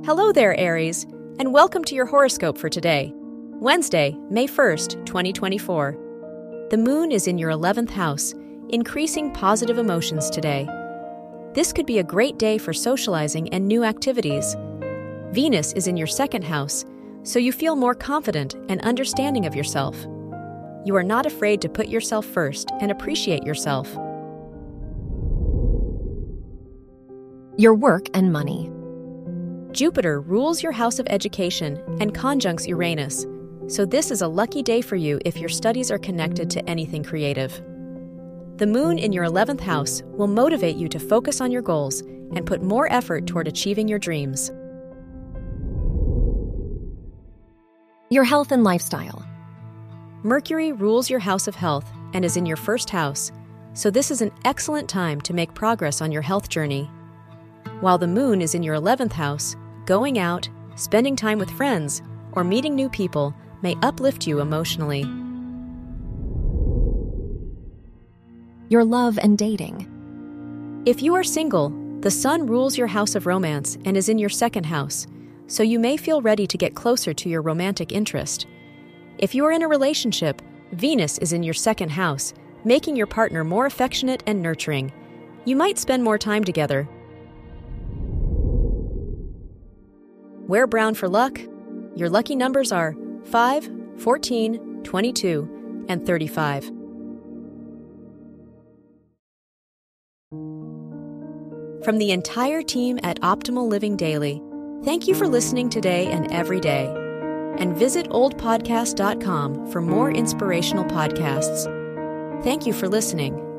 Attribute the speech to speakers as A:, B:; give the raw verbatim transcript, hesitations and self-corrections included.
A: Hello there, Aries, and welcome to your horoscope for today, Wednesday, May first, twenty twenty-four. The moon is in your eleventh house, increasing positive emotions today. This could be a great day for socializing and new activities. Venus is in your second house, so you feel more confident and understanding of yourself. You are not afraid to put yourself first and appreciate yourself.
B: Your work and money.
A: Jupiter rules your house of education and conjuncts Uranus, so this is a lucky day for you if your studies are connected to anything creative. The moon in your eleventh house will motivate you to focus on your goals and put more effort toward achieving your dreams.
B: Your health and lifestyle.
A: Mercury rules your house of health and is in your first house, so this is an excellent time to make progress on your health journey. While the moon is in your eleventh house, going out, spending time with friends, or meeting new people may uplift you emotionally.
B: Your love and dating.
A: If you are single, the sun rules your house of romance and is in your second house, so you may feel ready to get closer to your romantic interest. If you are in a relationship, Venus is in your second house, making your partner more affectionate and nurturing. You might spend more time together. Wear brown for luck. Your lucky numbers are five, fourteen, twenty-two, and thirty-five. From the entire team at Optimal Living Daily, thank you for listening today and every day. And visit old podcast dot com for more inspirational podcasts. Thank you for listening.